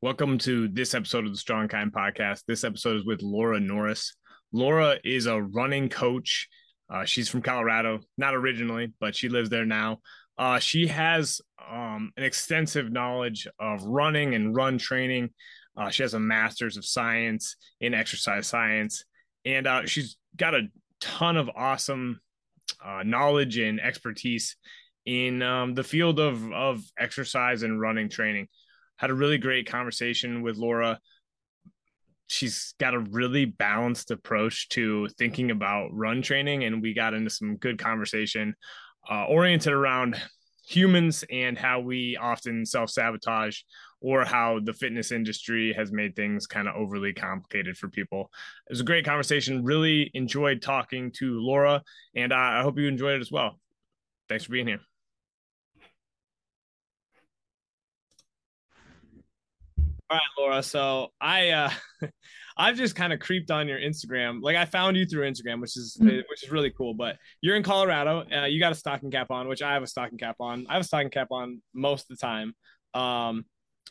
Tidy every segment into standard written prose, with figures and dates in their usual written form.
Welcome to this episode of the Strong Kind podcast. This episode is with Laura Norris. Laura is a running coach. She's from Colorado, not originally, but she lives there now. She has an extensive knowledge of running and run training. She has a master's of science in exercise science, and she's got a ton of awesome knowledge and expertise in the field of exercise and running training. Had a really great conversation with Laura. She's got a really balanced approach to thinking about run training, and we got into some good conversation oriented around humans and how we often self-sabotage, or how the fitness industry has made things kind of overly complicated for people. It was a great conversation. Really enjoyed talking to Laura, and I hope you enjoyed it as well. Thanks for being here. All right, Laura. So I've just kind of creeped on your Instagram. Like, I found you through Instagram, which is really cool. But you're in Colorado. You got a stocking cap on, which I have a stocking cap on. I have a stocking cap on most of the time. Um,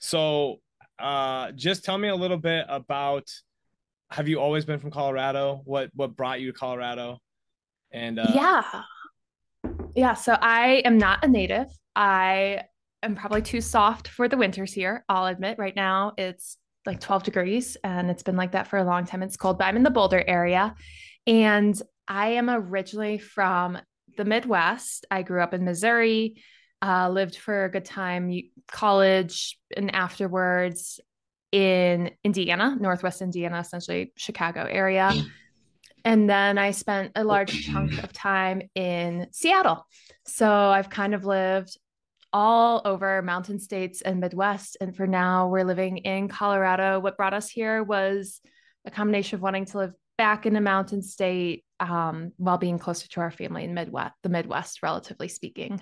just tell me a little bit about. Have you always been from Colorado? What brought you to Colorado? And Yeah. Yeah. So I am not a native. I am probably too soft for the winters here. I'll admit right now it's like 12 degrees and it's been like that for a long time. It's cold, but I'm in the Boulder area and I am originally from the Midwest. I grew up in Missouri, lived for a good time, college, and afterwards in Indiana, Northwest Indiana, essentially Chicago area. And then I spent a large chunk of time in Seattle. So I've kind of lived all over mountain states and Midwest. And for now, we're living in Colorado. What brought us here was a combination of wanting to live back in a mountain state while being closer to our family in the Midwest, relatively speaking.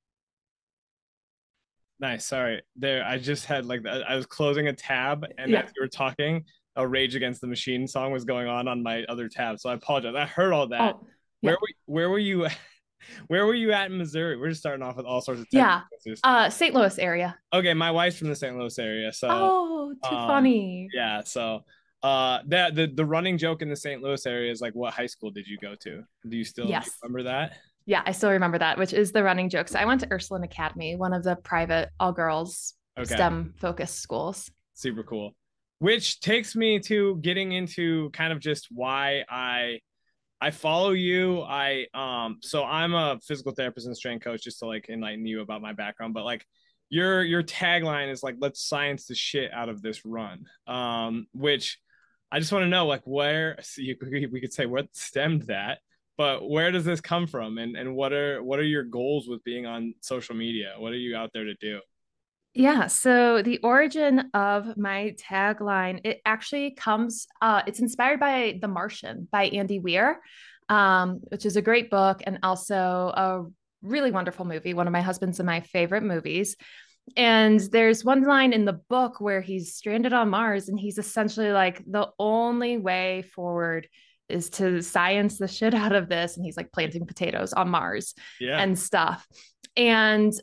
nice. Sorry, there. I just had like I was closing a tab, and as Yeah. you were talking, a Rage Against the Machine song was going on my other tab. So I apologize. I heard all that. Oh, yeah. Where were you? Where were you at in Missouri? We're just starting off with all sorts of technical Yeah. answers. St. Louis area. Okay, my wife's from the St. Louis area, so Oh, too um, funny. yeah. So that the running joke in the St. Louis area is like, what high school did you go to? Do you Yes. remember that? Yeah, I still remember that, which is the running joke. So I went to Ursuline Academy, one of the private all girls Okay. STEM focused schools. Super cool. Which takes me to getting into kind of just why I follow you. So I'm a physical therapist and strength coach, just to like enlighten you about my background. But like your tagline is like, let's science the shit out of this run. Which I just want to know, like, where, so we could say what stemmed that, but where does this come from, and what are your goals with being on social media? What are you out there to do? Yeah, so the origin of my tagline, it actually comes, it's inspired by The Martian by Andy Weir, which is a great book and also a really wonderful movie, one of my husband's and my favorite movies. And there's one line in the book where he's stranded on Mars and he's essentially like, the only way forward is to science the shit out of this. And he's like planting potatoes on Mars Yeah. and stuff. And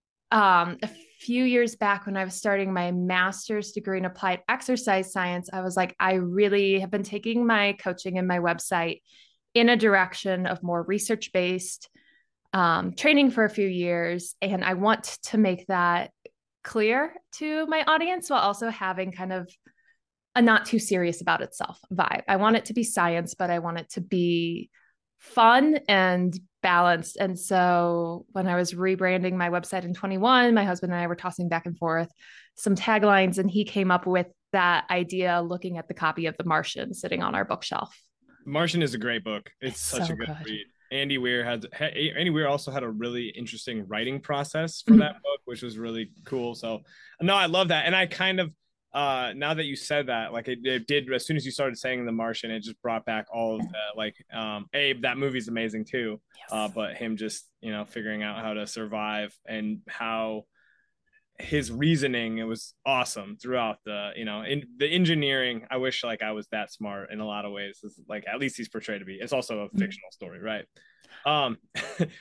a few years back when I was starting my master's degree in applied exercise science, I was like, I really have been taking my coaching and my website in a direction of more research based training for a few years. And I want to make that clear to my audience while also having kind of a not too serious about itself vibe. I want it to be science, but I want it to be fun and balanced. And so when I was rebranding my website in 21, my husband and I were tossing back and forth some taglines, and he came up with that idea looking at the copy of The Martian sitting on our bookshelf. Martian is a great book. It's It's such a so good good. read. Andy Weir also had a really interesting writing process for that Mhm. book, which was really cool. So no, I love that. And I kind of now that you said that, like it did as soon as you started saying The Martian, it just brought back all of that. Like Abe, that movie's amazing too. Yes. But him just, figuring out how to survive and how his reasoning, it was awesome throughout in the engineering. I wish like I was that smart in a lot of ways. It's like at least he's portrayed to be. It's also a Mhm. fictional story, right? um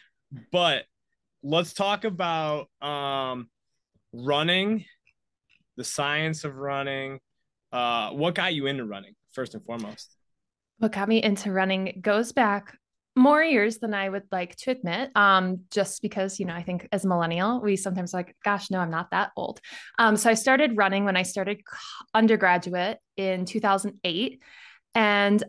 but let's talk about running the science of running. What got you into running first and foremost? What got me into running goes back more years than I would like to admit. Just because, I think as a millennial, we sometimes like, gosh, no, I'm not that old. So I started running when I started undergraduate in 2008. And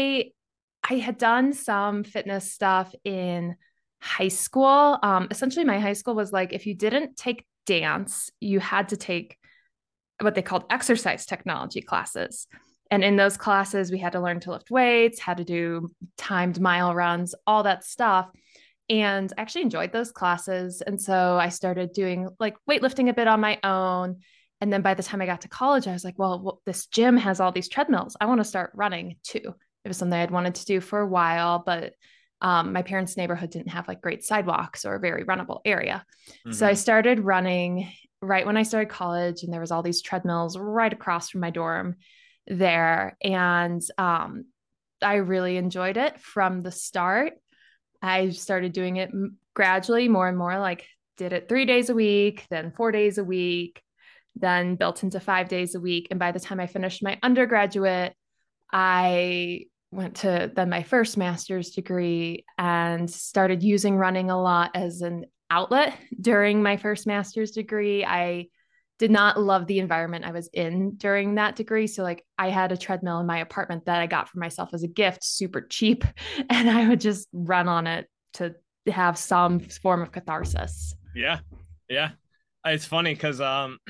I had done some fitness stuff in high school. Essentially, my high school was like, if you didn't take dance, you had to take what they called exercise technology classes. And in those classes, we had to learn to lift weights, how to do timed mile runs, all that stuff. And I actually enjoyed those classes. And so I started doing like weightlifting a bit on my own. And then by the time I got to college, I was like, well, this gym has all these treadmills. I want to start running too. It was something I'd wanted to do for a while, but my parents' neighborhood didn't have like great sidewalks or a very runnable area. So I Mm-hmm. started running right when I started college, and there was all these treadmills right across from my dorm there. And I really enjoyed it from the start. I started doing it gradually more and more, like did it 3 days a week, then 4 days a week, then built into 5 days a week. And by the time I finished my undergraduate, I went to then my first master's degree and started using running a lot as an outlet during my first master's degree. I did not love the environment I was in during that degree. So, like, I had a treadmill in my apartment that I got for myself as a gift, super cheap. And I would just run on it to have some form of catharsis. Yeah, yeah. It's funny because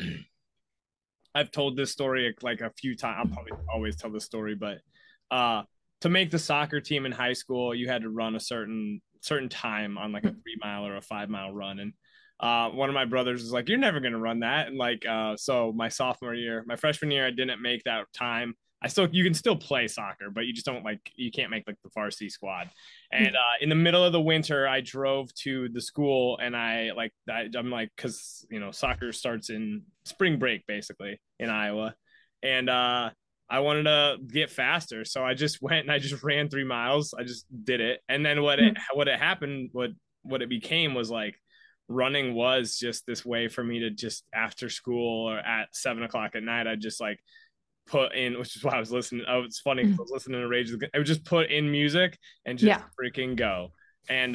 I've told this story like a few times. I'll probably always tell this story, but uh, to make the soccer team in high school, you had to run a certain time on like a 3 mile or a 5 mile run, and one of my brothers was like, "You're never gonna run that," and like so my freshman year, I didn't make that time. You can still play soccer, but you just don't like you can't make like the varsity squad. And in the middle of the winter, I drove to the school, and I'm like, because soccer starts in spring break basically in Iowa, and I wanted to get faster, so I just went and I just ran 3 miles. I just did it, and then what it became was like running was just this way for me to just after school or at 7 o'clock at night, I just like put in, which is why I was listening. Oh, it's funny because I was listening to Rage. I would just put in music and just Yeah. freaking go. And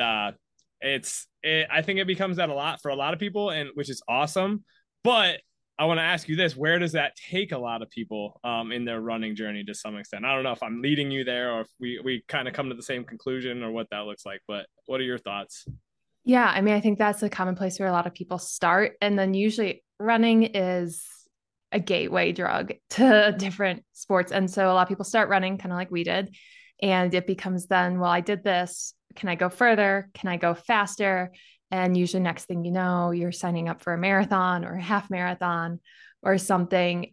I think it becomes that a lot for a lot of people, and which is awesome. But I want to ask you this: where does that take a lot of people in their running journey to some extent? I don't know if I'm leading you there, or if we kind of come to the same conclusion, or what that looks like. But what are your thoughts? Yeah, I mean, I think that's a common place where a lot of people start. And then usually running is a gateway drug to different sports. And so a lot of people start running kind of like we did. And it becomes then, well, I did this. Can I go further? Can I go faster? And usually, next thing you know, you're signing up for a marathon or a half marathon or something.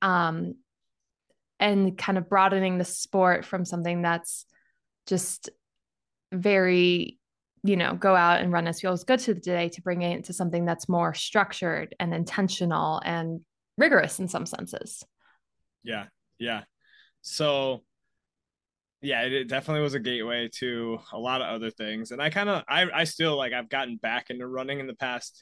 And kind of broadening the sport from something that's just very, go out and run as feels good to the day to bring it into something that's more structured and intentional and rigorous in some senses. Yeah, yeah. So yeah, it definitely was a gateway to a lot of other things. And I still like I've gotten back into running in the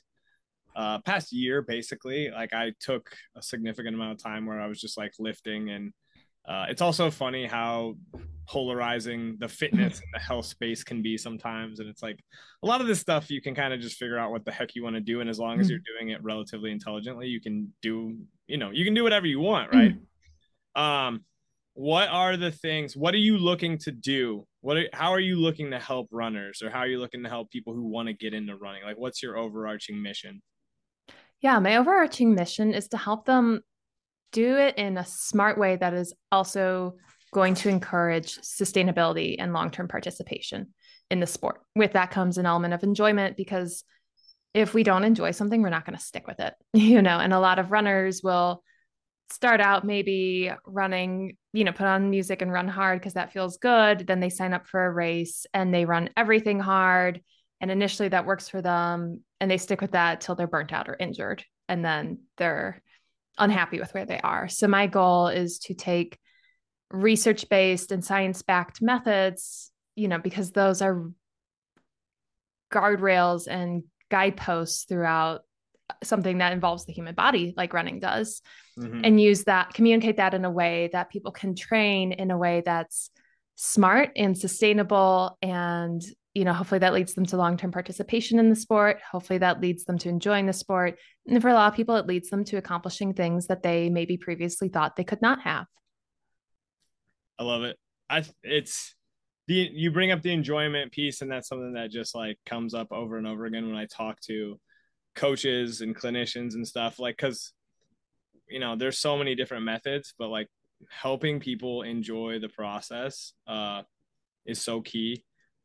past year basically. Like I took a significant amount of time where I was just like lifting, and it's also funny how polarizing the fitness and the health space can be sometimes. And it's like a lot of this stuff you can kind of just figure out what the heck you want to do, and as long as you're doing it relatively intelligently, you can do whatever you want, right? Um, what are the things? What are you looking to do? How are you looking to help runners, or how are you looking to help people who want to get into running? Like, what's your overarching mission? Yeah, my overarching mission is to help them do it in a smart way that is also going to encourage sustainability and long-term participation in the sport. With that comes an element of enjoyment, because if we don't enjoy something, we're not going to stick with it, and a lot of runners will start out maybe running, put on music and run hard because that feels good. Then they sign up for a race and they run everything hard. And initially that works for them and they stick with that till they're burnt out or injured. And then they're unhappy with where they are. So my goal is to take research-based and science-backed methods, because those are guardrails and guideposts throughout something that involves the human body like running does, Mm-hmm. and communicate that in a way that people can train in a way that's smart and sustainable. And, hopefully that leads them to long-term participation in the sport. Hopefully that leads them to enjoying the sport. And for a lot of people, it leads them to accomplishing things that they maybe previously thought they could not have. I love it. It's you bring up the enjoyment piece, and that's something that just like comes up over and over again when I talk to coaches and clinicians and stuff. Like, because there's so many different methods, but like helping people enjoy the process is so key.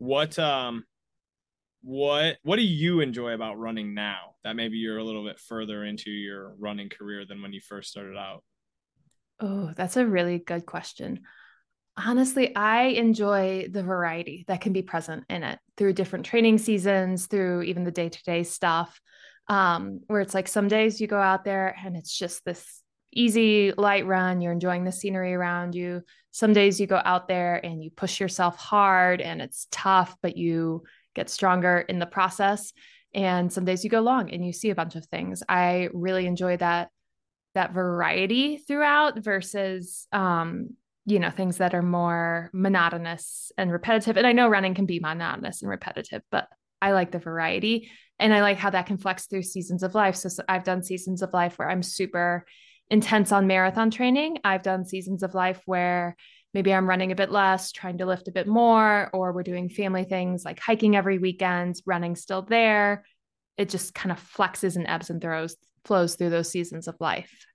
What do you enjoy about running now that maybe you're a little bit further into your running career than when you first started out? Oh, that's a really good question. Honestly, I enjoy the variety that can be present in it through different training seasons, through even the day-to-day stuff. Where it's like some days you go out there and it's just this easy, light run. You're enjoying the scenery around you. Some days you go out there and you push yourself hard and it's tough, but you get stronger in the process. And some days you go long and you see a bunch of things. I really enjoy that variety throughout versus things that are more monotonous and repetitive. And I know running can be monotonous and repetitive, but I like the variety, and I like how that can flex through seasons of life. So I've done seasons of life where I'm super intense on marathon training. I've done seasons of life where maybe I'm running a bit less, trying to lift a bit more, or we're doing family things like hiking every weekend, running still there. It just kind of flexes and ebbs and flows through those seasons of life.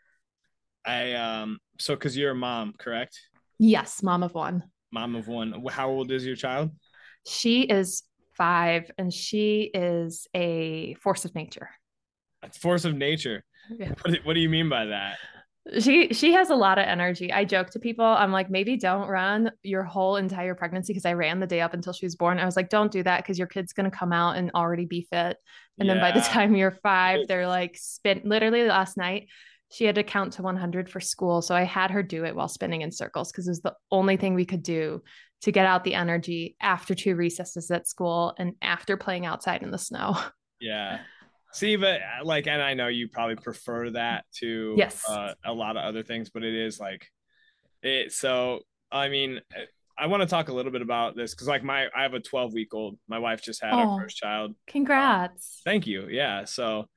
So because you're a mom, correct? Yes, mom of one. Mom of one. How old is your child? She is 5 and she is a force of nature. A force of nature. Yeah. What do you mean by that? She has a lot of energy. I joke to people, I'm like, maybe don't run your whole entire pregnancy, because I ran the day up until she was born. I was like, don't do that because your kid's gonna come out and already be fit. And then by the Yeah. time you're 5, they're like literally last night she had to count to 100 for school. So I had her do it while spinning in circles because it was the only thing we could do to get out the energy after 2 recesses at school and after playing outside in the snow. Yeah. See, but like, and I know you probably prefer that to Yes. a lot of other things, but it is like it. So, I mean, I want to talk a little bit about this because, like, I have a 12-week-old. My wife just had our Oh, first child. congrats. Thank you. Yeah. So,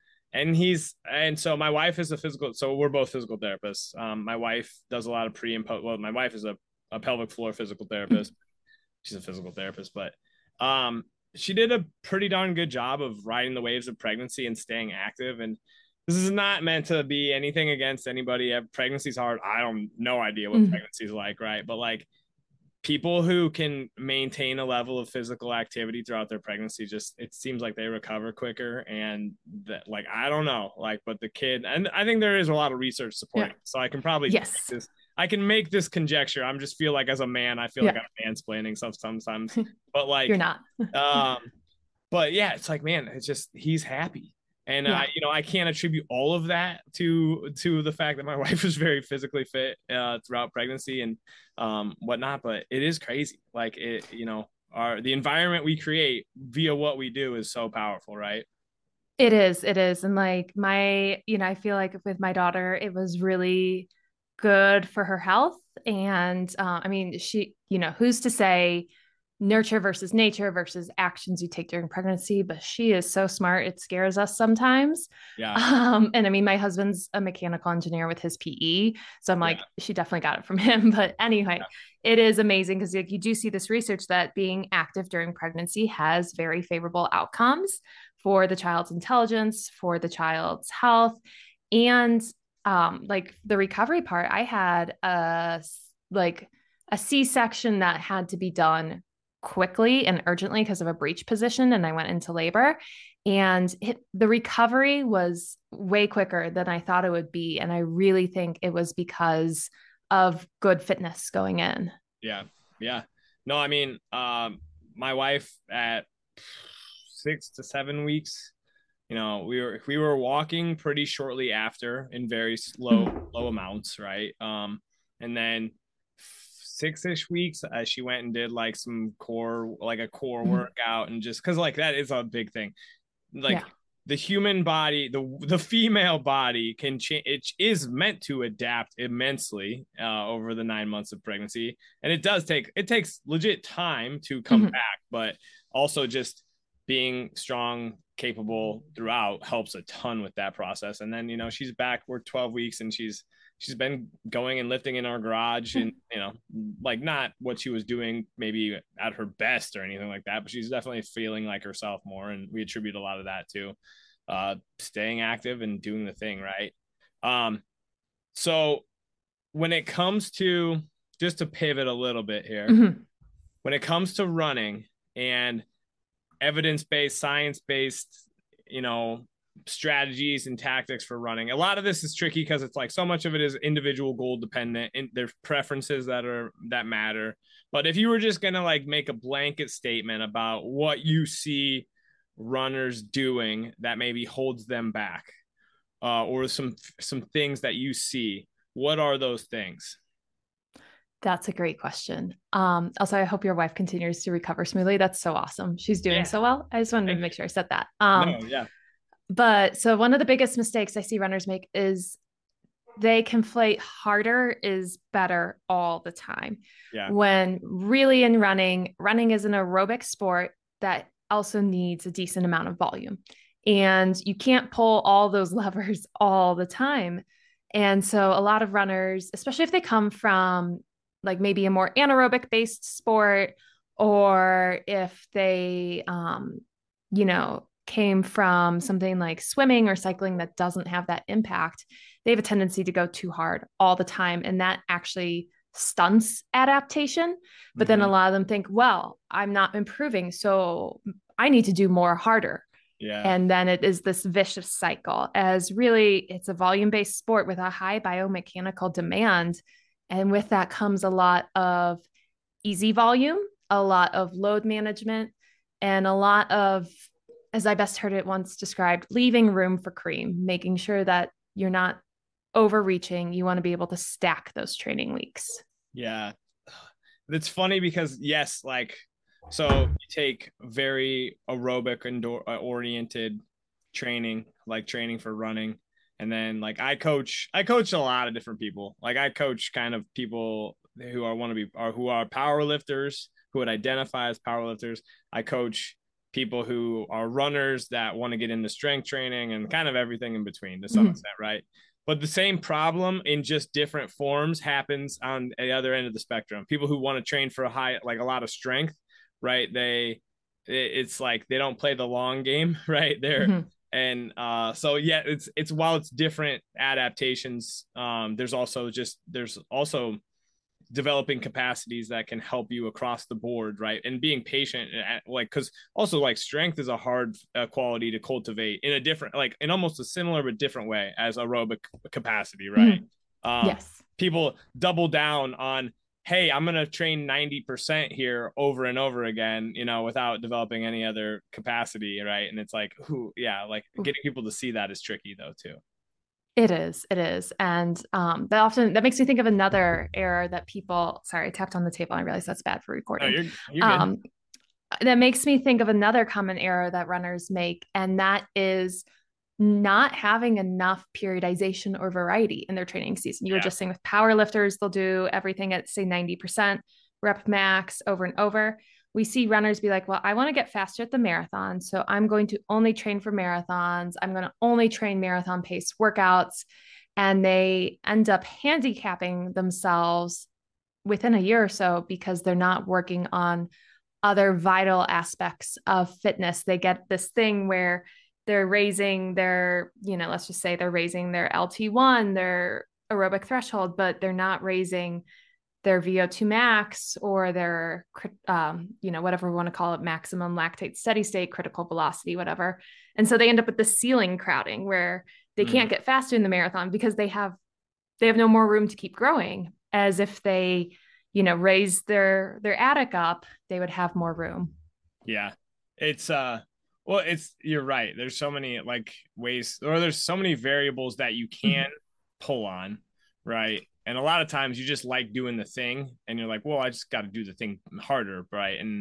and so my wife is so we're both physical therapists. My wife does a lot of pre and post. Well, my wife is a pelvic floor physical therapist. She's a physical therapist, but um, she did a pretty darn good job of riding the waves of pregnancy and staying active. And this is not meant to be anything against anybody. Pregnancy's hard. I don't no idea what Mhm. pregnancy's like, right? But like people who can maintain a level of physical activity throughout their pregnancy, just it seems like they recover quicker. And that, like, I don't know, like, but the kid, and I think there is a lot of research Yeah. supporting it, so I can probably make Yes. this I can make this conjecture. I'm just feel like as a man, I feel like Yeah. I'm mansplaining stuff sometimes, but You're like not. um but yeah, it's like, man, it's just he's happy. And Yeah. I can't attribute all of that to the fact that my wife was very physically fit throughout pregnancy and whatnot, but it is crazy. Like the environment we create via what we do is so powerful, right? It is. It is. And like I feel like with my daughter, it was really good for her health. And I mean, who's to say nurture versus nature versus actions you take during pregnancy? But she is so smart. It scares us sometimes. Yeah. And I mean, my husband's a mechanical engineer with his PE. So I'm like, Yeah. she definitely got it from him. But anyway, it is amazing because like, you do see this research that being active during pregnancy has very favorable outcomes for the child's intelligence, for the child's health, and like the recovery part. I had a C-section that had to be done quickly and urgently because of a breech position, and I went into labor. And the recovery was way quicker than I thought it would be. And I really think it was because of good fitness going in. Yeah. Yeah. No, I mean, my wife at 6 to 7 weeks, we were walking pretty shortly after in very low amounts, right? And then 6-ish weeks, she went and did like some core, like a core Mhm. workout, and just because like that is a big thing. Like Yeah. the human body, the female body can change. It is meant to adapt immensely over the 9 months of pregnancy, and it takes legit time to come Mhm. back. But also just being strong, capable throughout helps a ton with that process. And then she's back. We're 12 weeks, and she's been going and lifting in our garage, and like not what she was doing maybe at her best or anything like that, but she's definitely feeling like herself more, and we attribute a lot of that to staying active and doing the thing right. So when it comes to, just to pivot a little bit here, Mhm. when it comes to running and evidence-based, science-based, you know, strategies and tactics for running. A lot of this is tricky because it's like so much of it is individual goal dependent, and there's preferences that matter. But if you were just gonna like make a blanket statement about what you see runners doing that maybe holds them back, or some things that you see, what are those things? That's a great question. Also, I hope your wife continues to recover smoothly. That's so awesome. She's doing Yeah, so well. I just wanted to thank make you. sure I said that. No, yeah, But so one of the biggest mistakes I see runners make is they conflate harder is better all the time. yeah, When really in running is an aerobic sport that also needs a decent amount of volume. And you can't pull all those levers all the time. And so a lot of runners, especially if they come from like maybe a more anaerobic based sport, or if they came from something like swimming or cycling that doesn't have that impact, they have a tendency to go too hard all the time. And that actually stunts adaptation. But then a mm-hmm. lot of them think, well, I'm not improving, so I need to do more harder. Yeah, And then it is this vicious cycle, as really it's a volume based sport with a high biomechanical demand. And with that comes a lot of easy volume, a lot of load management, and a lot of, as I best heard it once described, leaving room for cream, making sure that you're not overreaching. You want to be able to stack those training weeks. yeah. It's funny because yes, like, so you take very aerobic and oriented training, like training for running, and then like I coach a lot of different people. Like I coach kind of people who are want to be are who are power lifters, who would identify as power lifters. I coach people who are runners that want to get into strength training, and kind of everything in between to some Mhm. extent, right? But the same problem in just different forms happens on the other end of the spectrum. People who want to train for like a lot of strength, right? It's like they don't play the long game, right? Mhm. So yeah, it's while it's different adaptations, there's also developing capacities that can help you across the board, right? And being patient, like, because also like strength is a hard quality to cultivate in a different, like in almost a similar but different way as aerobic capacity, right? Mhm. um Yes. People double down on, hey, I'm going to train 90% here over and over again, without developing any other capacity, right? And it's like, who, yeah, like getting people to see that is tricky though too. It is. It is. And that makes me think of another error that people, sorry, I tapped on the table. I realized that's bad for No, recording. you're good. Um, that makes me think of another common error that runners make, and that is not having enough periodization or variety in their training season. You were Yeah. just saying with power lifters, they'll do everything at say 90% rep max over and over. We see runners be like, well, I want to get faster at the marathon, so I'm going to only train for marathons. I'm going to only train marathon pace workouts. And they end up handicapping themselves within a year or so because they're not working on other vital aspects of fitness. They get this thing where they're raising their, let's just say they're raising their LT1, their aerobic threshold, but they're not raising their VO2 max or their, whatever we want to call it, maximum lactate steady state, critical velocity, whatever. And so they end up with the ceiling crowding where they Mm-hmm. can't get faster in the marathon because they have no more room to keep growing. As if they, raise their attic up, they would have more room. Yeah. It's well, you're right. There's so many like ways, or there's so many variables that you can Mhm. pull on, right? And a lot of times you just like doing the thing and you're like, well, I just got to do the thing harder, right? And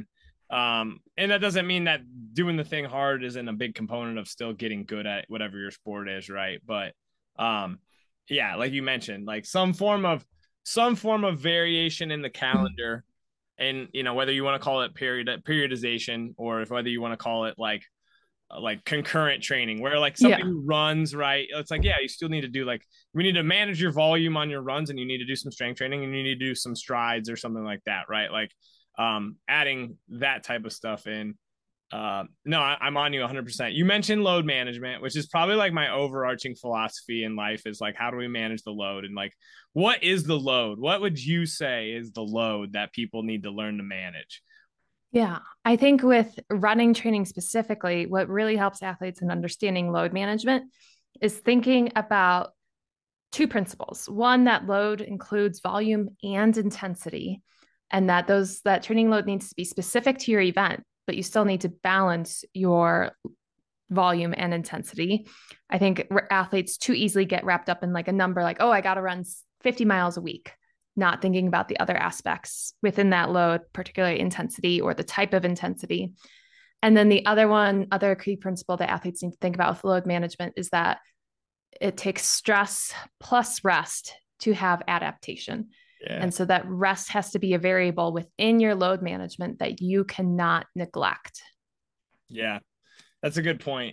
And that doesn't mean that doing the thing hard isn't a big component of still getting good at whatever your sport is, right? But yeah, like you mentioned, like some form of variation in the calendar, and whether you want to call it periodization, or if whether you want to call it like concurrent training, where like somebody Yeah. who runs, right, it's like, yeah, you still need to do, like, we need to manage your volume on your runs, and you need to do some strength training, and you need to do some strides or something like that, right? Like adding that type of stuff in. No, I'm on you 100%. You mentioned load management, which is probably like my overarching philosophy in life, is like, how do we manage the load? And like, what is the load? What would you say is the load that people need to learn to manage? Yeah. I think with running training specifically, what really helps athletes in understanding load management is thinking about two principles. One, that load includes volume and intensity, and that training load needs to be specific to your event, but you still need to balance your volume and intensity. I think athletes too easily get wrapped up in like a number, like, oh, I got to run 50 miles a week, not thinking about the other aspects within that load, particularly intensity or the type of intensity. And then the other key principle that athletes need to think about with load management is that it takes stress plus rest to have adaptation. Yeah. And so that rest has to be a variable within your load management that you cannot neglect. Yeah, that's a good point.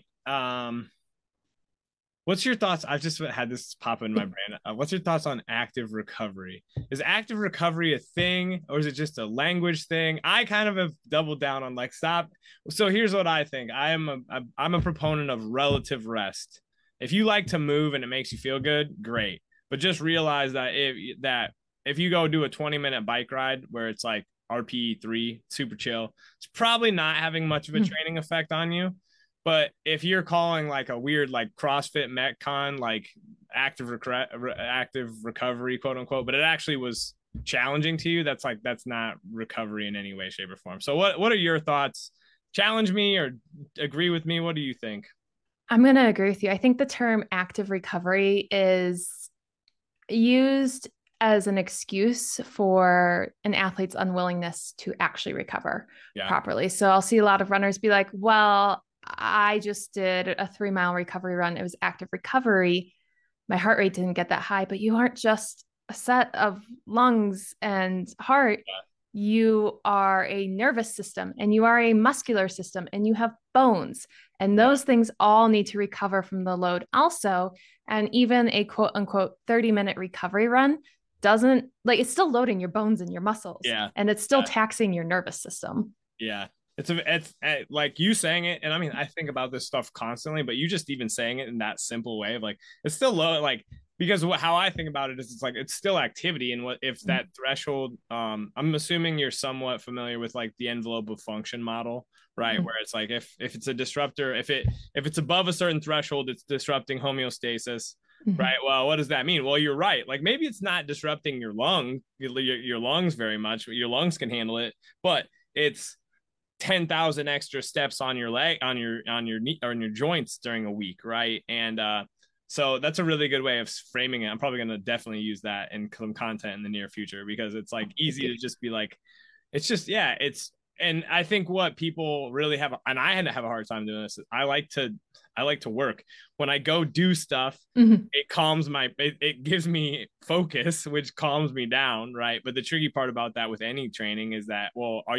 What's your thoughts? I've just had this pop in my brain. What's your thoughts on active recovery? Is active recovery a thing, or is it just a language thing? I kind of have doubled down on like, stop. So here's what I think. I'm a proponent of relative rest. If you like to move and it makes you feel good, great. But just realize that if you go do a 20-minute bike ride where it's like RPE 3, super chill, it's probably not having much of a training effect on you. But if you're calling like a weird like CrossFit Metcon like active recovery, quote unquote, but it actually was challenging to you, that's not recovery in any way, shape, or form. So what are your thoughts? Challenge me or agree with me? What do you think? I'm going to agree with you. I think the term active recovery is used as an excuse for an athlete's unwillingness to actually recover properly. So I'll see a lot of runners be like, well, I just did a 3-mile recovery run. It was active recovery. My heart rate didn't get that high, but you aren't just a set of lungs and heart. You are a nervous system, and you are a muscular system, and you have bones. And those things all need to recover from the load also. And even a quote unquote 30-minute recovery run doesn't, like, it's still loading your bones and your muscles. Yeah. And it's still taxing your nervous system. Yeah. It's like you saying it. And I mean, I think about this stuff constantly, but you just even saying it in that simple way of like, it's still low, like, because how I think about it is, it's like, it's still activity. And what if that threshold, I'm assuming you're somewhat familiar with like the envelope of function model, right? Where it's like, if it's a disruptor, if it's above a certain threshold, it's disrupting homeostasis. Right. Well, what does that mean? Well, you're right. Like, maybe it's not disrupting your lungs very much. Your lungs can handle it, but it's 10,000 extra steps on your leg, on your knee or on your joints during a week, right? And so that's a really good way of framing it. I'm probably going to definitely use that in some content in the near future, because it's like easy to just be like, it's just, yeah, it's, and I think what people really have, and I had to have a hard time doing this, I like to work. When I go do stuff, it calms it gives me focus, which calms me down, right? But the tricky part about that with any training is that, well, are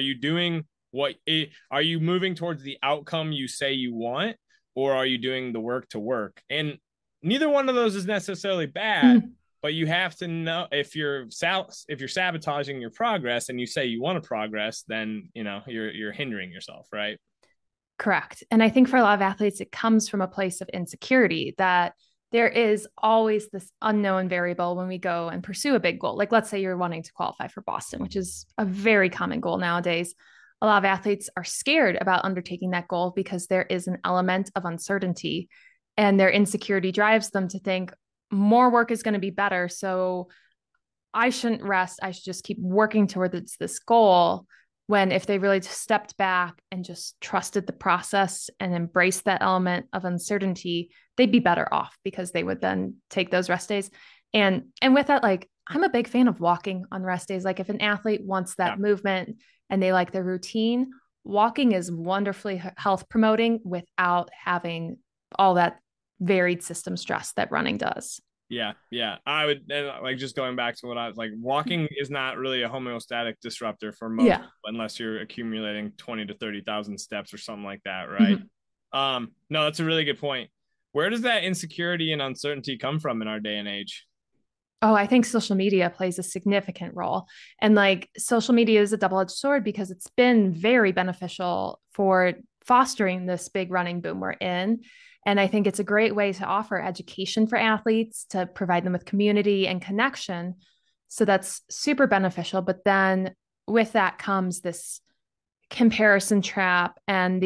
you moving towards the outcome you say you want, or are you doing the work to work? And neither one of those is necessarily bad, but you have to know, if you're sabotaging your progress and you say you want to progress, then you're hindering yourself, right? Correct. And I think for a lot of athletes, it comes from a place of insecurity, that there is always this unknown variable when we go and pursue a big goal. Like, let's say you're wanting to qualify for Boston, which is a very common goal nowadays. A lot of athletes are scared about undertaking that goal because there is an element of uncertainty, and their insecurity drives them to think more work is going to be better. So I shouldn't rest. I should just keep working towards this goal. When if they really stepped back and just trusted the process and embraced that element of uncertainty, they'd be better off, because they would then take those rest days. And with that, like, I'm a big fan of walking on rest days. Like, if an athlete wants that movement and they like their routine, walking is wonderfully health promoting without having all that varied system stress that running does. Yeah, yeah. I would, and like, just going back to what I was like, walking is not really a homeostatic disruptor for most, Yeah. unless you're accumulating 20 to 30,000 steps or something like that, right? Mhm. No, that's a really good point. Where does that insecurity and uncertainty come from in our day and age? Oh, I think social media plays a significant role. And like social media is a double-edged sword because it's been very beneficial for fostering this big running boom we're in. And I think it's a great way to offer education for athletes, to provide them with community and connection. So that's super beneficial. But then with that comes this comparison trap and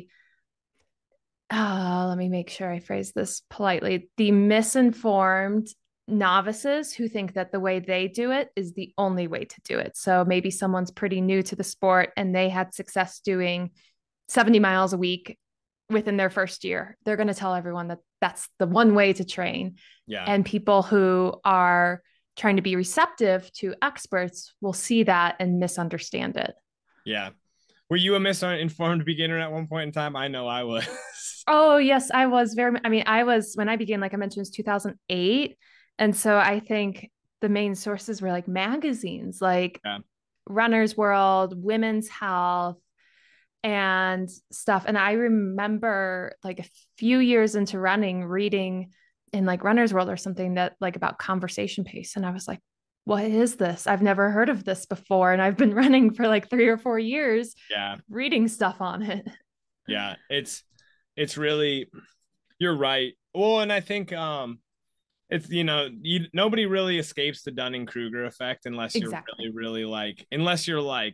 let me make sure I phrase this politely, the misinformed novices who think that the way they do it is the only way to do it. So maybe someone's pretty new to the sport and they had success doing 70 miles a week within their first year. They're going to tell everyone that that's the one way to train. Yeah, And people who are trying to be receptive to experts will see that and misunderstand it. yeah. Were you a misinformed beginner at one point in time? I know I was. Oh, yes, I was very, I mean, I was, when I began, like I mentioned, it was 2008. And so I think the main sources were like magazines, like Yeah, Runner's World, Women's Health, and stuff. And I remember like a few years into running, reading in like Runner's World or something that like about conversation pace. And I was like, what is this? I've never heard of this before. And I've been running for like 3 or 4 years, yeah, reading stuff on it. yeah. It's really, you're right. Well, and I think it's, nobody really escapes the Dunning-Kruger effect unless you're Exactly. really like, unless you're like,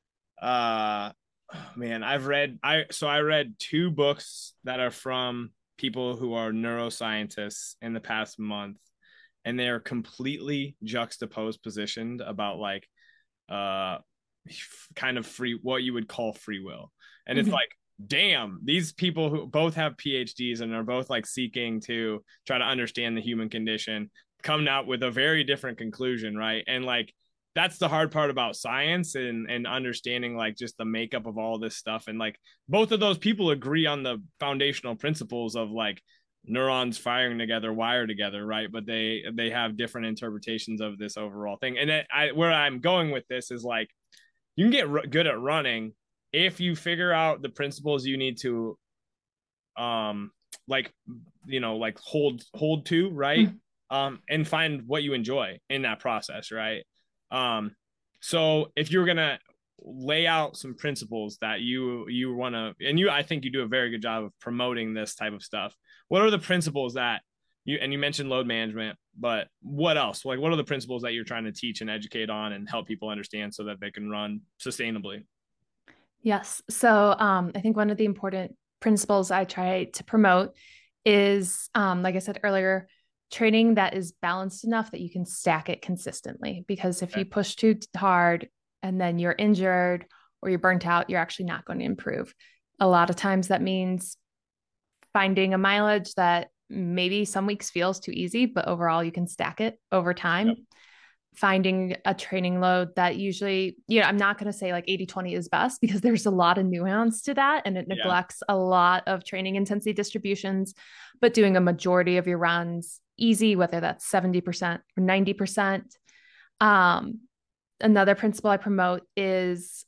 uh man, I read two books that are from people who are neuroscientists in the past month, and they are completely juxtaposed positioned about like uh kind of free, what you would call free will. And it's Mhm. like, damn, these people who both have PhDs and are both like seeking to try to understand the human condition come out with a very different conclusion, right? And like, that's the hard part about science and understanding like just the makeup of all this stuff. And like, both of those people agree on the foundational principles of like neurons firing together, wire together, right? But they have different interpretations of this overall thing. And where I'm going with this is like, you can get good at running if you figure out the principles you need to um like like hold to, right? Mhm. And find what you enjoy in that process, right? So if you're gonna lay out some principles that you want to, and I think you do a very good job of promoting this type of stuff. What are the principles that you mentioned load management, but what else? Like, what are the principles that you're trying to teach and educate on and help people understand so that they can run sustainably? Yes. So I think one of the important principles I try to promote is, like I said earlier, training that is balanced enough that you can stack it consistently. Because if Okay. you push too hard and then you're injured or you're burnt out, you're actually not going to improve. A lot of times that means finding a mileage that maybe some weeks feels too easy, but overall you can stack it over time. Yep. Finding a training load that usually, I'm not going to say like 80/20 is best because there's a lot of nuance to that and it Yeah. neglects a lot of training intensity distributions, but doing a majority of your runs easy, whether that's 70% or 90%. Um, Another principle I promote is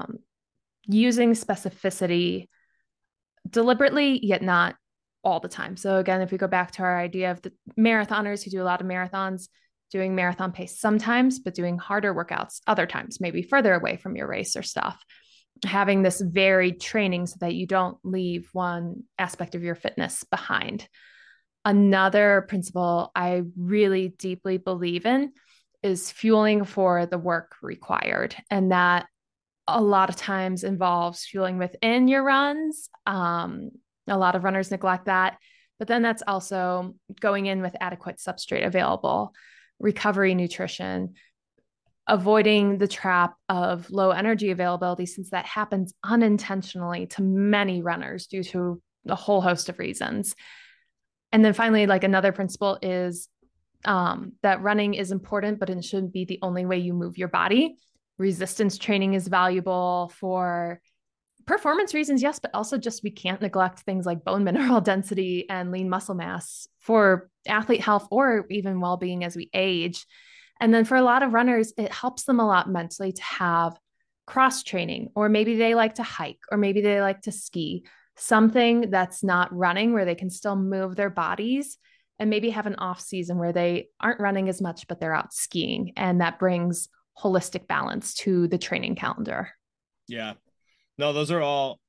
using specificity deliberately, yet not all the time. So again, if we go back to our idea of the marathoners who do a lot of marathons, doing marathon pace sometimes, but doing harder workouts other times, maybe further away from your race or stuff. Having this varied training so that you don't leave one aspect of your fitness behind. Another principle I really deeply believe in is fueling for the work required. And that a lot of times involves fueling within your runs. A lot of runners neglect that. But then that's also going in with adequate substrate available, recovery nutrition, avoiding the trap of low energy availability, since that happens unintentionally to many runners due to a whole host of reasons. And then finally, like another principle is that running is important, but it shouldn't be the only way you move your body. Resistance training is valuable for performance reasons, yes, but also just we can't neglect things like bone mineral density and lean muscle mass for athlete health or even well-being as we age. And then for a lot of runners, it helps them a lot mentally to have cross training, or maybe they like to hike, or maybe they like to ski, something that's not running where they can still move their bodies and maybe have an off season where they aren't running as much, but they're out skiing. And that brings holistic balance to the training calendar. Yeah. No, those are all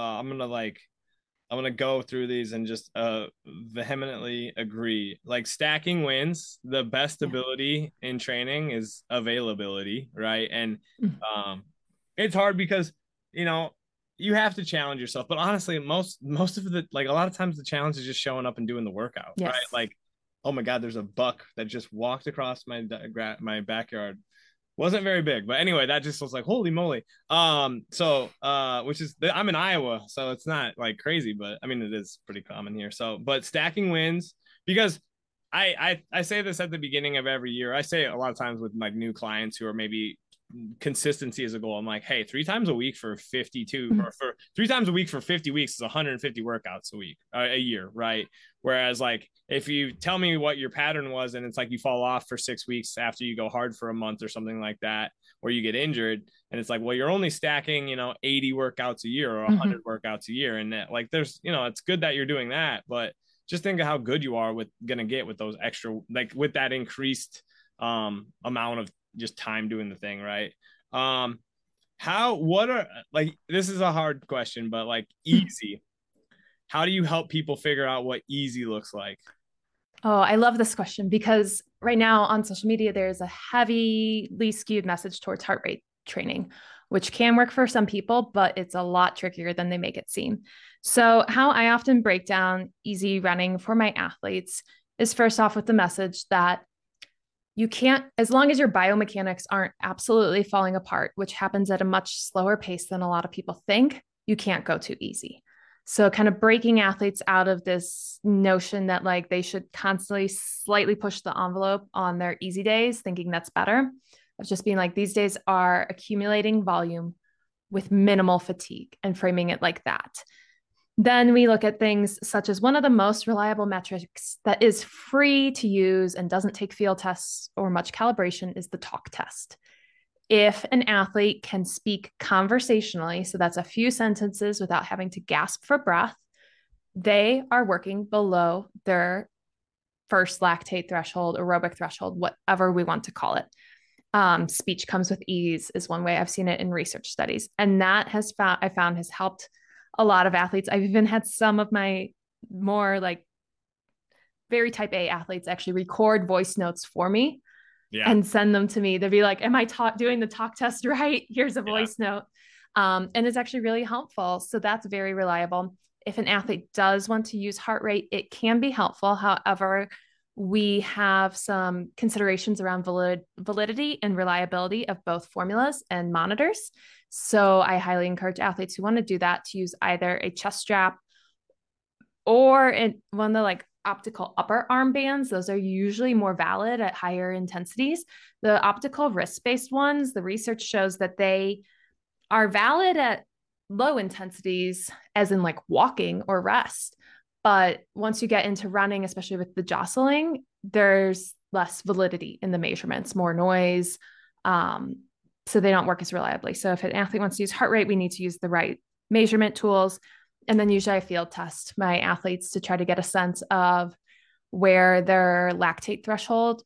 I'm gonna go through these and just vehemently agree. Like stacking wins, the best Yeah. ability in training is availability, right? And Mm. um it's hard because you know you have to challenge yourself. But honestly, most of the like a lot of times the challenge is just showing up and doing the workout, right? Yes. Like, oh my God, there's a buck that just walked across my backyard. Wasn't very big, but anyway, that just was like holy moly. Which is I'm in Iowa, so it's not like crazy, but I mean it is pretty common here. So, but stacking wins because I say this at the beginning of every year. I say it a lot of times with like new clients who are maybe consistency is a goal. I'm like, hey, 3 times a week for 52 Mm-hmm. or for 3 times a week for 50 weeks is 150 workouts a week, a year, right? Whereas like if you tell me what your pattern was and it's like you fall off for 6 weeks after you go hard for a month or something like that, or you get injured, and it's like, well, you're only stacking, 80 workouts a year or Mm-hmm. 100 workouts a year, and that like there's, it's good that you're doing that, but just think of how good you are with gonna get with those extra, like with that increased amount of just time doing the thing, right? Um, what are like this is a hard question, but like easy. How do you help people figure out what easy looks like? Oh, I love this question because right now on social media, there's a heavily skewed message towards heart rate training, which can work for some people, but it's a lot trickier than they make it seem. So, how I often break down easy running for my athletes is first off with the message that you can't, as long as your biomechanics aren't absolutely falling apart, which happens at a much slower pace than a lot of people think, you can't go too easy. So, kind of breaking athletes out of this notion that like they should constantly slightly push the envelope on their easy days, thinking that's better, of just being like, these days are accumulating volume with minimal fatigue and framing it like that. Then we look at things such as one of the most reliable metrics that is free to use and doesn't take field tests or much calibration is the talk test. If an athlete can speak conversationally, so that's a few sentences without having to gasp for breath, they are working below their first lactate threshold, aerobic threshold, whatever we want to call it. Speech comes with ease is one way I've seen it in research studies, and that I found has helped a lot of athletes. I've even had some of my more like very type A athletes actually record voice notes for me Yeah. and send them to me. They'd be like, am I doing the talk test right? Here's a Yeah. voice note. And it's actually really helpful. So that's very reliable. If an athlete does want to use heart rate, it can be helpful. However, we have some considerations around validity and reliability of both formulas and monitors. So I highly encourage athletes who want to do that to use either a chest strap or one of the like optical upper arm bands. Those are usually more valid at higher intensities. The optical wrist-based ones, the research shows that they are valid at low intensities, as in like walking or rest. But once you get into running, especially with the jostling, there's less validity in the measurements, more noise. So they don't work as reliably. So if an athlete wants to use heart rate, we need to use the right measurement tools. And then usually I field test my athletes to try to get a sense of where their lactate threshold,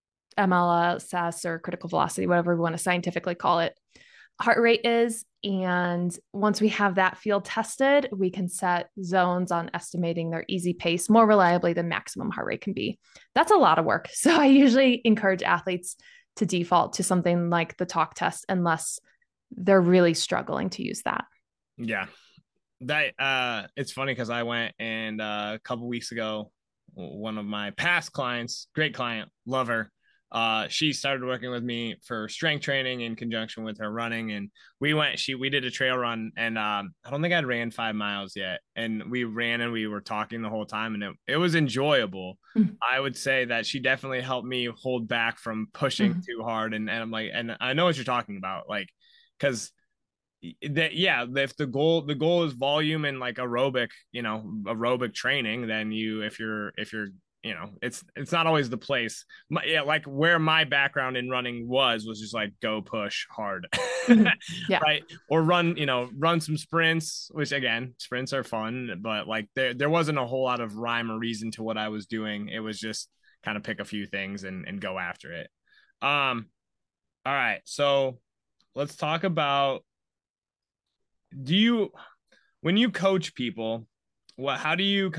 MLSS or critical velocity, whatever we want to scientifically call it, heart rate is. And once we have that field tested, we can set zones on estimating their easy pace more reliably than maximum heart rate can be. That's a lot of work. So I usually encourage athletes to default to something like the talk test unless they're really struggling to use that. Yeah. That it's funny because I went and a couple weeks ago, one of my past clients, great client, love her. She started working with me for strength training in conjunction with her running, and we did a trail run, and I don't think I'd ran 5 miles yet, and we ran and we were talking the whole time, and it was enjoyable. Mm-hmm. I would say that she definitely helped me hold back from pushing too hard, and I'm like, and I know what you're talking about, like, because that, yeah, if the goal is volume and like aerobic training, then if you're it's not always the place. Yeah, like where my background in running was just like go push hard. Mhm. Yeah. Right, or run some sprints, which again, sprints are fun, but like there wasn't a whole lot of rhyme or reason to what I was doing. It was just kind of pick a few things and go after it. All right, so let's talk about, do you when you coach people, how do you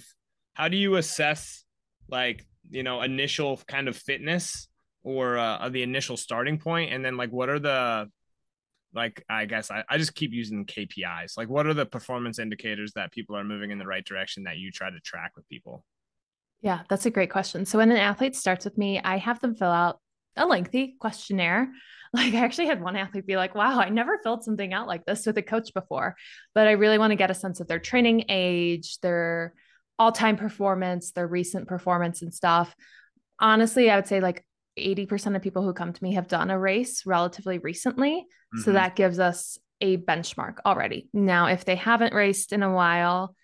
assess, like, initial kind of fitness, or the initial starting point, and then like what are the, like, I guess I just keep using KPIs, like what are the performance indicators that people are moving in the right direction that you try to track with people? Yeah, that's a great question. So when an athlete starts with me, I have them fill out a lengthy questionnaire. Like I actually had one athlete be like, "Wow, I never filled something out like this with a coach before." But I really want to get a sense of their training age, their all-time performance, their recent performance and stuff. Honestly, I would say like 80% of people who come to me have done a race relatively recently. So Mm-hmm. that gives us a benchmark already. Now, if they haven't raced in a while,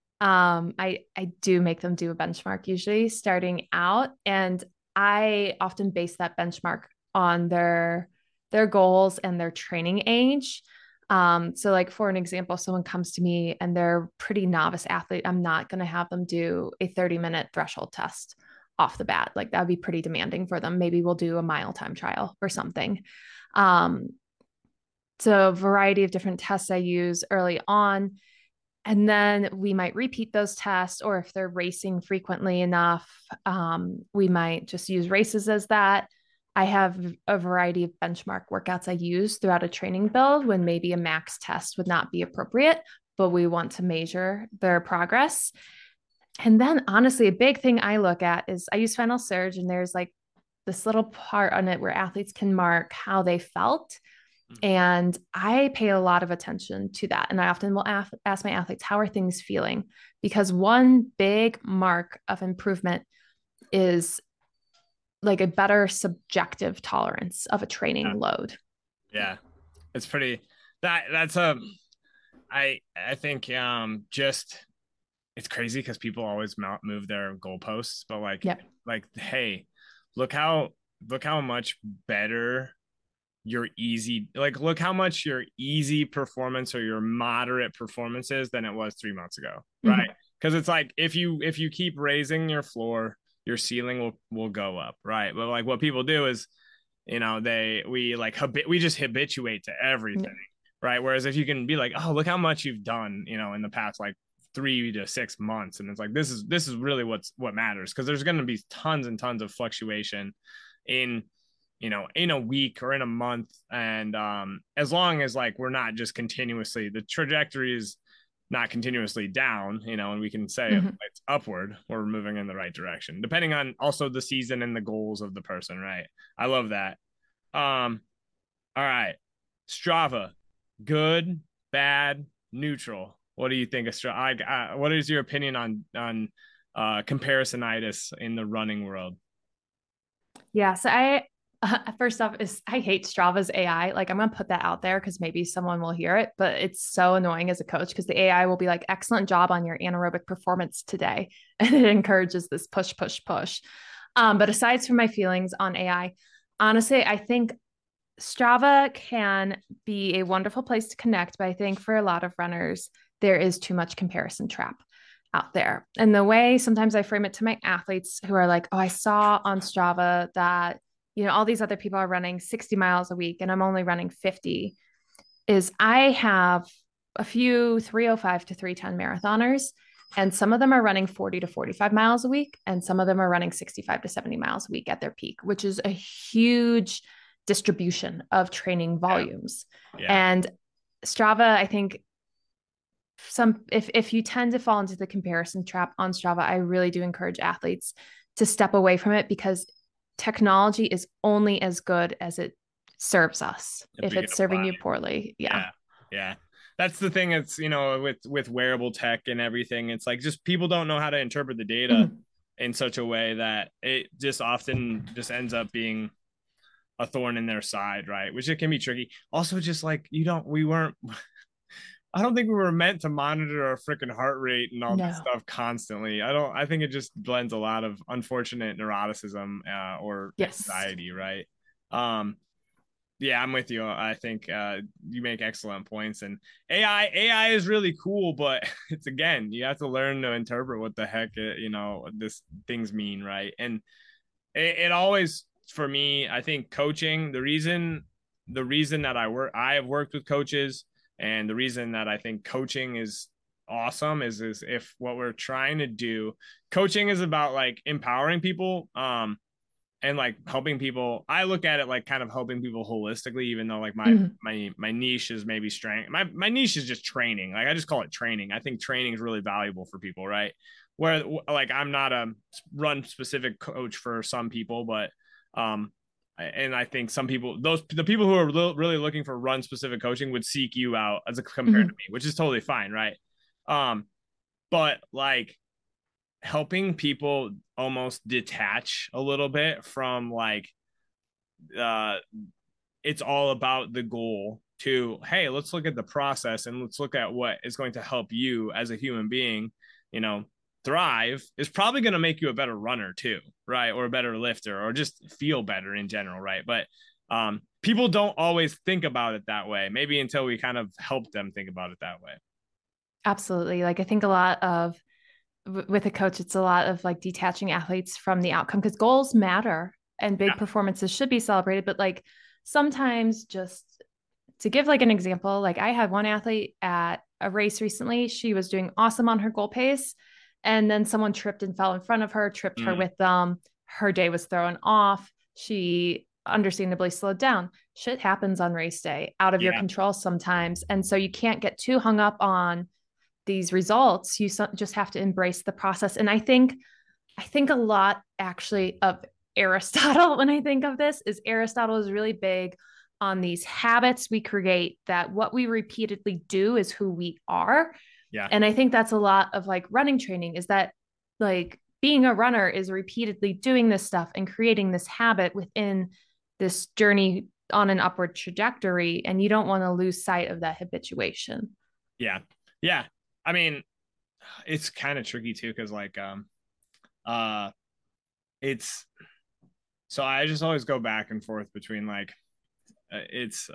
I do make them do a benchmark usually starting out, and I often base that benchmark on their goals and their training age. So like for an example, someone comes to me and they're pretty novice athlete. I'm not going to have them do a 30-minute threshold test off the bat. Like that would be pretty demanding for them. Maybe we'll do a mile time trial or something. Um, so a variety of different tests I use early on, and then we might repeat those tests, or if they're racing frequently enough, we might just use races as that. I have a variety of benchmark workouts I use throughout a training build when maybe a max test would not be appropriate, but we want to measure their progress. And then, honestly, a big thing I look at is I use Final Surge, and there's like this little part on it where athletes can mark how they felt. And I pay a lot of attention to that. And I often will ask my athletes, how are things feeling? Because one big mark of improvement is like a better subjective tolerance of a Yeah, training load. yeah, it's pretty, that's a, I think, just, it's crazy because people always move their goalposts, but Yeah. hey, look how much better your easy, like, look how much your easy performance or your moderate performance is than it was 3 months ago, right? Mm-hmm. Because it's like, if you keep raising your floor, your ceiling will go up, right? But like what people do is, we just habituate to Yeah. everything, right? Whereas if you can be like, oh, look how much you've done, in the past like 3 to 6 months, and it's like, this is really what matters, because there's going to be tons and tons of fluctuation in, in a week or in a month, and as long as like we're not just continuously, the trajectory is not continuously down, and we can say Mm-hmm. it's upward, we're moving in the right direction, depending on also the season and the goals of the person, right? I love that. All right, Strava, good, bad, neutral. What do you think of Strava? What is your opinion on comparisonitis in the running world? Yeah. So I, first off, is I hate Strava's AI. Like I'm gonna put that out there because maybe someone will hear it, but it's so annoying as a coach because the AI will be like, "Excellent job on your anaerobic performance today," and it encourages this push, push, push. But aside from my feelings on AI, honestly, I think Strava can be a wonderful place to connect, but I think for a lot of runners, there is too much comparison trap out there. And the way sometimes I frame it to my athletes who are like, oh, I saw on Strava that, all these other people are running 60 miles a week and I'm only running 50, is I have a few 305 to 310 marathoners, and some of them are running 40 to 45 miles a week, and some of them are running 65 to 70 miles a week at their peak, which is a huge distribution of training Yeah, volumes. yeah, And Strava, I think if you tend to fall into the comparison trap on Strava, I really do encourage athletes to step away from it because technology is only as good as it serves us. if If we can it's apply serving you it. poorly, yeah. Yeah, yeah. That's the thing. It's, with wearable tech and everything, it's like just people don't know how to interpret the data Mhm. in such a way that it just often just ends up being a thorn in their side, right? Which it can be tricky. Also, just like we weren't. I don't think we were meant to monitor our freaking heart rate and all this No. stuff constantly. I don't. I think it just blends a lot of unfortunate neuroticism or Yes. anxiety, right? Um, yeah, I'm with you. I think you make excellent points. And AI is really cool, but it's again, you have to learn to interpret what the heck this things mean, right? And it always for me, I think coaching the reason that I have worked with coaches, and the reason that I think coaching is awesome is if what we're trying to do, coaching is about like empowering people. And like helping people. I look at it like kind of helping people holistically, even though like my Mhm. my my niche is maybe strength. My niche is just training. Like I just call it training. I think training is really valuable for people, right? Where like I'm not a run specific coach for some people, but and I think some people, the people who are really looking for run specific coaching would seek you out as a compared to Mhm. me, which is totally fine, right? Um, but like helping people almost detach a little bit from like uh it's all about the goal to, hey, let's look at the process and let's look at what is going to help you as a human being, you know, thrive, is probably going to make you a better runner too, right? Or a better lifter, or just feel better in general, right? But people don't always think about it that way, maybe until we kind of help them think about it that way. Absolutely. Like I think a lot of with a coach, it's a lot of like detaching athletes from the outcome because goals matter and big Yeah. performances should be celebrated. But like sometimes, just to give like an example, like I had one athlete at a race recently. She was doing awesome on her goal pace. And then someone tripped and fell in front of her, tripped her Mm, with them. Her day was thrown off. She understandably slowed down. Shit happens on race day, out of your yeah. control sometimes. And so you can't get too hung up on these results. You just have to embrace the process. And I think a lot actually of Aristotle, when I think of this, is Aristotle is really big on these habits we create, that what we repeatedly do is who we are. Yeah. And I think that's a lot of like running training, is that like being a runner is repeatedly doing this stuff and creating this habit within this journey on an upward trajectory. And you don't want to lose sight of that habituation. Yeah. Yeah. I mean, it's kind of tricky too, because like uh it's so I just always go back and forth between like it's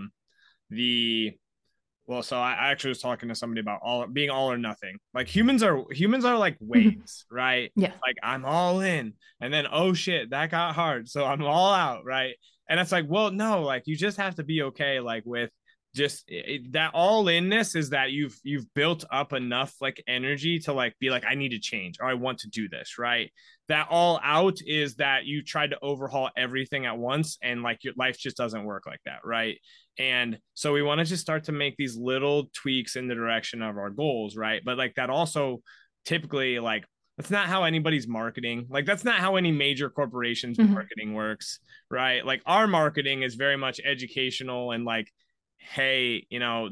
the well, so I actually was talking to somebody about all or nothing. Like humans are like waves, right? Yeah. Like I'm all in, and then oh shit, that got hard, so I'm all out, right? And it's like, well, no, like you just have to be okay, like with just that all inness is that you've built up enough like energy to like be like, I need to change or I want to do this, right? That all out is that you tried to overhaul everything at once, and like your life just doesn't work like that, right? And so we want to just start to make these little tweaks in the direction of our goals, right? But like that also typically like that's not how anybody's marketing. Like that's not how any major corporation's Mhm. marketing works, right? Like our marketing is very much educational and like, hey,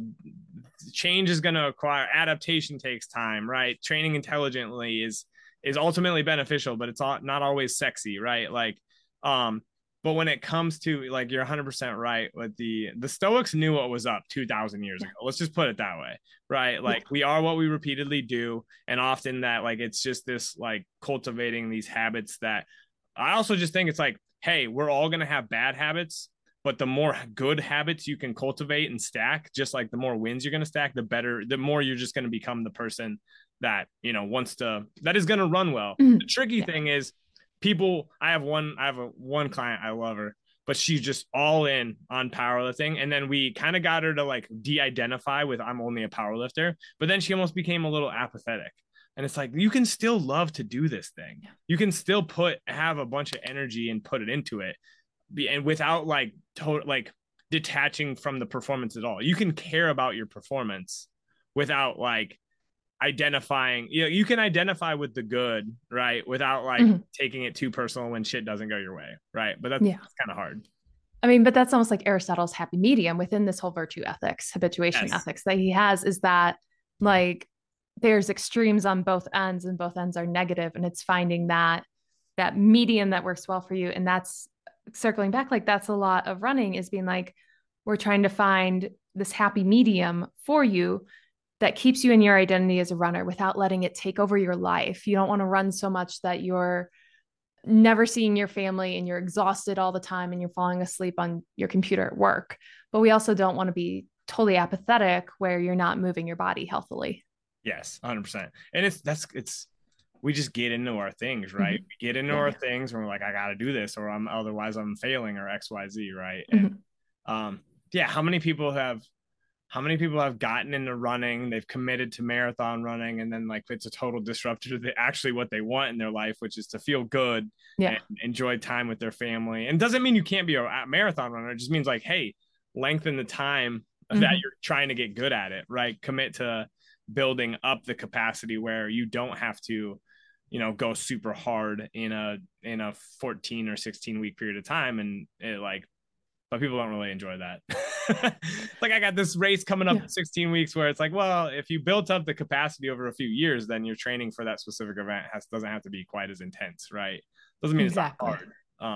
change is going to require adaptation, takes time, right? Training intelligently is ultimately beneficial, but it's not always sexy, right? Like um but when it comes to like, you're 100% right with the Stoics knew what was up 2000 years Yeah. ago. Let's just put it that way, right? Yeah. Like we are what we repeatedly do, and often that like it's just this like cultivating these habits that I also just think it's like, hey, we're all going to have bad habits, but the more good habits you can cultivate and stack, just like the more wins you're going to stack, the better, the more you're just going to become the person that, that is going to run well. The Mhm. tricky Yeah. thing is I have one client, I love her, but she's just all in on powerlifting. And then we kind of got her to like de-identify with, I'm only a powerlifter, but then she almost became a little apathetic. And it's like, you can still love to do this thing. Yeah. You can still have a bunch of energy and put it into it, and without like like detaching from the performance at all. You can care about your performance without like identifying, you can identify with the good, right? Without like Mhm. taking it too personal when shit doesn't go your way, right? But that's Yeah. kind of hard. I mean, but that's almost like Aristotle's happy medium within this whole virtue ethics, habituation Yes. ethics that he has, is that like there's extremes on both ends and both ends are negative, and it's finding that medium that works well for you. And that's circling back, like that's a lot of running is being like, we're trying to find this happy medium for you that keeps you in your identity as a runner without letting it take over your life. You don't want to run so much that you're never seeing your family and you're exhausted all the time and you're falling asleep on your computer at work. But we also don't want to be totally apathetic where you're not moving your body healthily. Yes, 100%. And it's we just get into our things, right? Mm-hmm. We get into Yeah. our things and we're like, I got to do this, or otherwise I'm failing, or XYZ, right? And Mm-hmm. yeah, how many people have gotten into running, they've committed to marathon running, and then like it's a total disruptor to actually what they want in their life, which is to feel good and Yeah. enjoy time with their family. And doesn't mean you can't be a marathon runner. It just means like, hey, lengthen the time that Mm-hmm. you're trying to get good at it, right? Commit to building up the capacity where you don't have to, go super hard in a 14 or 16 week period of time. And it like, but people don't really enjoy that. Like I got this race coming up Yeah. in 16 weeks where it's like, well, if you built up the capacity over a few years, then your training for that specific event doesn't have to be quite as intense, right? Doesn't mean it's not Exactly. hard.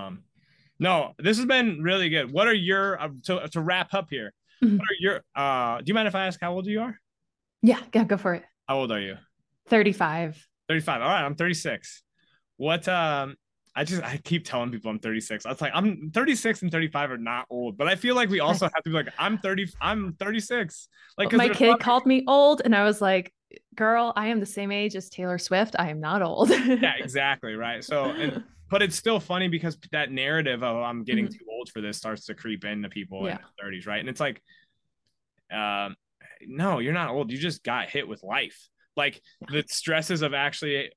No, this has been really good. What are your to wrap up here? Mm-hmm. What are your do you mind if I ask how old you are? Yeah. Yeah. Go for it. How old are you? 35. 35. All right, I'm 36. What I keep telling people I'm 36. I was like, I'm 36 and 35 are not old, but I feel like we also have to be like, I'm 36. Like, because My there's kid called me old, and I was like, girl, I am the same age as Taylor Swift. I am not old. yeah, exactly, right. So but it's still funny because that narrative of I'm getting Mhm. too old for this starts to creep into people in Yeah. their 30s, right? And it's like, um, no, you're not old. You just got hit with life. Like the stresses of actually,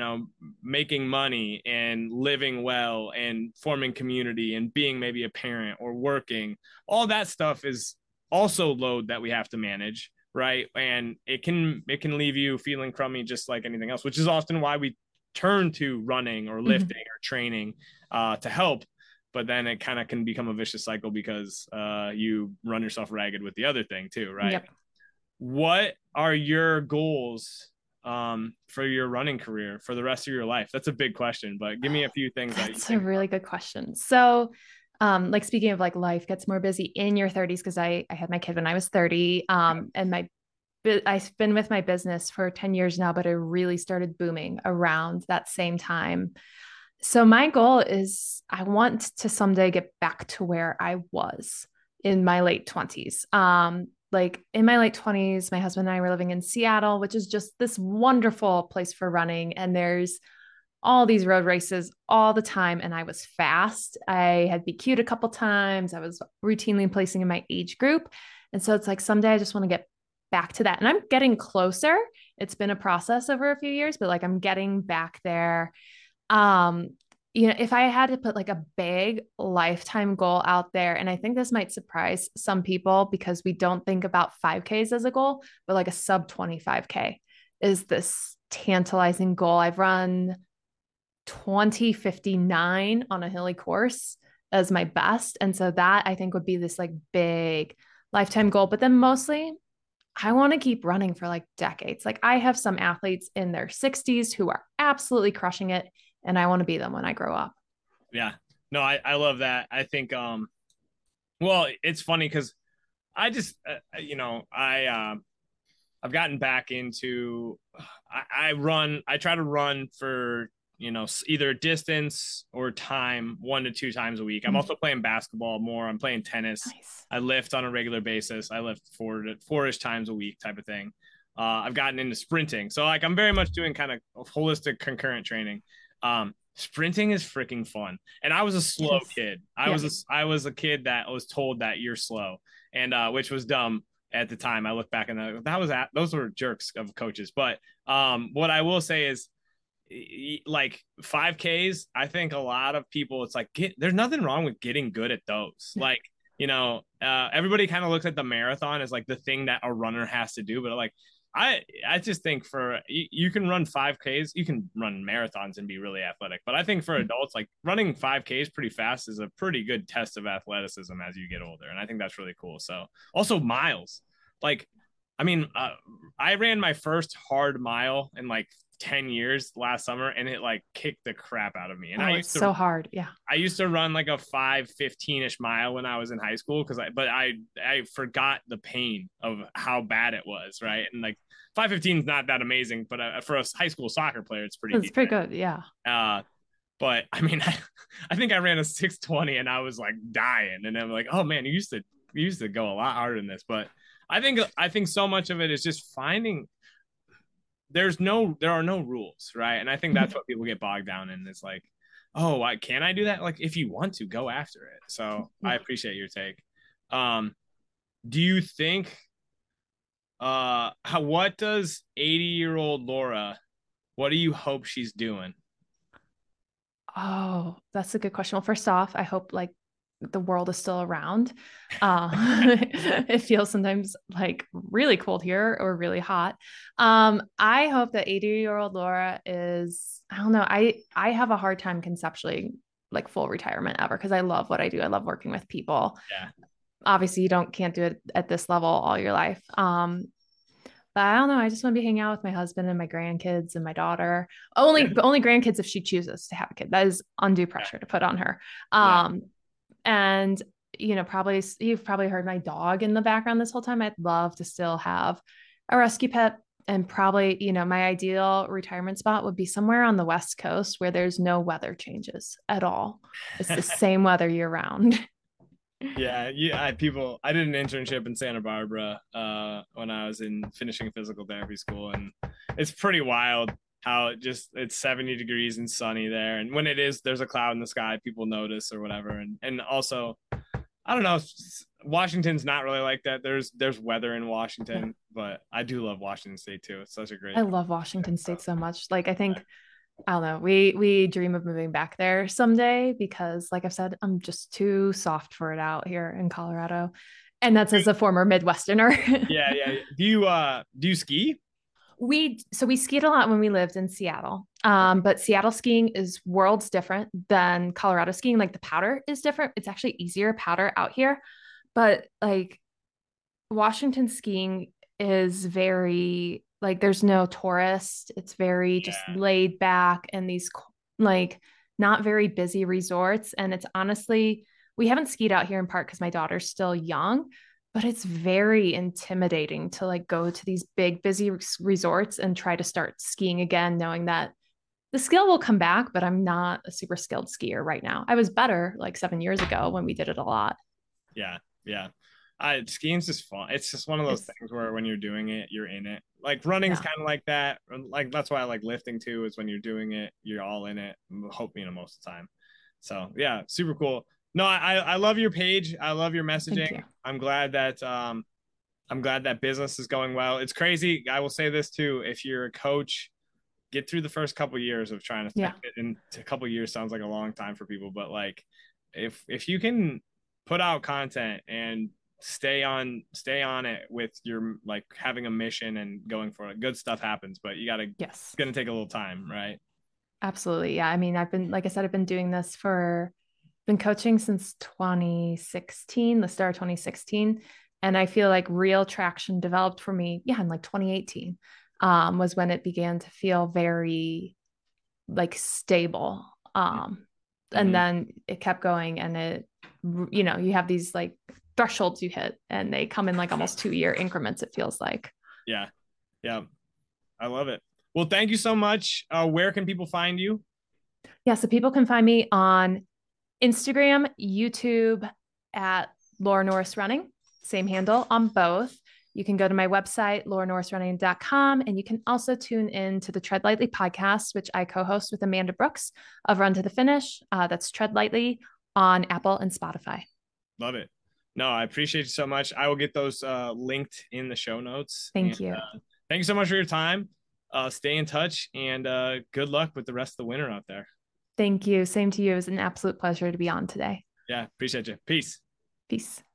making money and living well and forming community and being maybe a parent or working, all that stuff is also load that we have to manage, right? And it can leave you feeling crummy just like anything else, which is often why we turn to running or Mhm. lifting or training to help. But then it kind of can become a vicious cycle because you run yourself ragged with the other thing too, right? Yep. What are your goals for your running career for the rest of your life? That's a big question, but give me a few things that you That's a think really good question. So, like speaking of like life gets more busy in your 30s, because I had my kid when I was 30. And I've been with my business for 10 years now, but it really started booming around that same time. So my goal is I want to someday get back to where I was in my late 20s. Like in my late 20s, my husband and I were living in Seattle, which is just this wonderful place for running. And there's all these road races all the time. And I was fast. I had BQ'd a couple times. I was routinely placing in my age group. And so it's like someday I just want to get back to that. And I'm getting closer. It's been a process over a few years, but like I'm getting back there. um if I had to put like a big lifetime goal out there, and I think this might surprise some people because we don't think about 5Ks as a goal, but like a sub 25K is this tantalizing goal. I've run 20:59 on a hilly course as my best, and so that I think would be this like big lifetime goal. But then mostly I want to keep running for like decades. Like I have some athletes in their 60s who are absolutely crushing it, and I want to be them when I grow up. Yeah. No, I love that. I think well, it's funny because I just I've gotten back into I try to run for either distance or time 1 to 2 times a week. I'm also playing basketball more. I'm playing tennis. Nice. I lift on a regular basis. I lift four-ish times a week type of thing. I've gotten into sprinting, so like I'm very much doing kind of holistic concurrent training. Sprinting is freaking fun, and I was a It slow is. kid. Yeah. I was a kid that was told that you're slow, and which was dumb at the time. I look back and those were jerks of coaches. But what I will say is like 5Ks, I think a lot of people, it's like there's nothing wrong with getting good at those. Like everybody kind of looks at the marathon as like the thing that a runner has to do, but like I just think for you can run 5Ks, you can run marathons and be really athletic, but I think for adults, like running 5Ks pretty fast is a pretty good test of athleticism as you get older, and I think that's really cool. So also miles, like I mean, I ran my first hard mile in like 10 years last summer, and it like kicked the crap out of me. And Oh, it's so hard. Yeah. I used to run like a 5:15-ish mile when I was in high school but I forgot the pain of how bad it was, right? And like 5:15 is not that amazing, but for a high school soccer player, it's pretty It's pretty decent. good. Yeah. But I mean, I think I ran a 6:20 and I was like dying, and I'm like, oh man, you used to go a lot harder than this. But I think so much of it is just finding there are no rules, right? And I think that's what people get bogged down in. It's like, oh, can I do that? Like, if you want to, go after it. So Yeah. I appreciate your take. Do you think what does 80-year-old Laura, what do you hope she's doing? Oh, that's a good question. Well, first off, I hope like the world is still around. It feels sometimes like really cold here or really hot. I hope that 80-year-old Laura is, I don't know, I have a hard time conceptually like full retirement ever because I love what I do. I love working with people. Yeah. Obviously, can't do it at this level all your life. But I don't know. I just want to be hanging out with my husband and my grandkids and my daughter. Only grandkids if she chooses to have a kid. That is undue pressure to put on her. Yeah. And probably you've probably heard my dog in the background this whole time. I'd love to still have a rescue pet, and probably, my ideal retirement spot would be somewhere on the West Coast where there's no weather changes at all. It's the same weather year round. Yeah, I did an internship in Santa Barbara when I was in finishing physical therapy school, and it's pretty wild how it's 70 degrees and sunny there, and when it is, there's a cloud in the sky, people notice or whatever. And also, I don't know, Washington's not really like that. There's weather in Washington, but I do love Washington State too. It's such a great. I love Washington State so much. Like, I think, I don't know, we dream of moving back there someday because, like I've said, I'm just too soft for it out here in Colorado. And that's as a former Midwesterner. Yeah. Do you ski? We skied a lot when we lived in Seattle. But Seattle skiing is worlds different than Colorado skiing. Like, the powder is different. It's actually easier powder out here. But like, Washington skiing is very like, there's no tourist. It's very just laid back, and these like not very busy resorts. And it's honestly, we haven't skied out here in part because my daughter's still young, but it's very intimidating to like go to these big busy resorts and try to start skiing again, knowing that the skill will come back, but I'm not a super skilled skier right now. I was better like 7 years ago when we did it a lot. Yeah. Skiing's just fun. It's just one of those things where when you're doing it, you're in it. Like running's kind of like that. Like that's why I like lifting too, is when you're doing it, you're all in it. Hope most of the time. So yeah, super cool. No, I love your page. I love your messaging. I'm glad that business is going well. It's crazy. I will say this too. If you're a coach, get through the first couple of years of trying to fit into a couple of years sounds like a long time for people, but like if you can put out content and stay on it with your like having a mission and going for it, good stuff happens, but it's going to take a little time, right? Absolutely. Yeah. I mean, like I said, I've been coaching since 2016, the start of 2016. And I feel like real traction developed for me. Yeah. In like 2018 was when it began to feel very like stable. And then it kept going, and you have these like thresholds you hit, and they come in like almost 2-year increments, it feels like. Yeah. I love it. Well, thank you so much. Where can people find you? Yeah. So people can find me on Instagram, YouTube at Laura Norris Running, same handle on both. You can go to my website, lauranorrisrunning.com, and you can also tune in to the Tread Lightly podcast, which I co-host with Amanda Brooks of Run to the Finish. That's Tread Lightly on Apple and Spotify. Love it. No, I appreciate you so much. I will get those linked in the show notes. Thank you. Thank you so much for your time. Stay in touch, and good luck with the rest of the winter out there. Thank you. Same to you. It was an absolute pleasure to be on today. Yeah, appreciate you. Peace. Peace.